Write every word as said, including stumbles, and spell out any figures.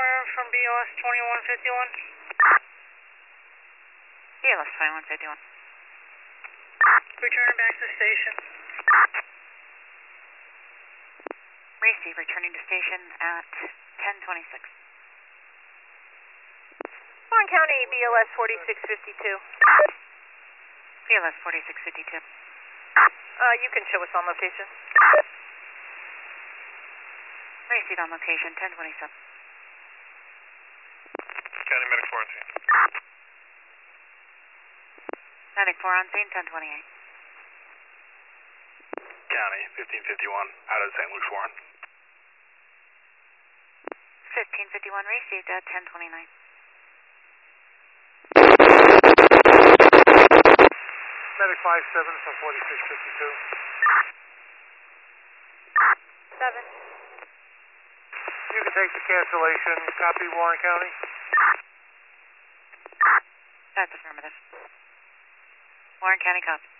Warren from B O S twenty-one fifty-one. B O S twenty-one fifty-one. Returning back to the station. Receive, returning to station at ten twenty-six. Warren County, B L S forty-six fifty-two. B L S forty-six fifty-two. Uh, you can show us on location. Receive on location, ten twenty-seven. County Medic four on scene. Medic four on scene, ten twenty-eight. County fifteen fifty-one, out of Saint Luke's Warren. fifteen fifty-one received at ten twenty-nine. Medic five seven from forty-six fifty-two. Seven. You can take the cancellation. Copy, Warren County. That's affirmative. Warren County, copy.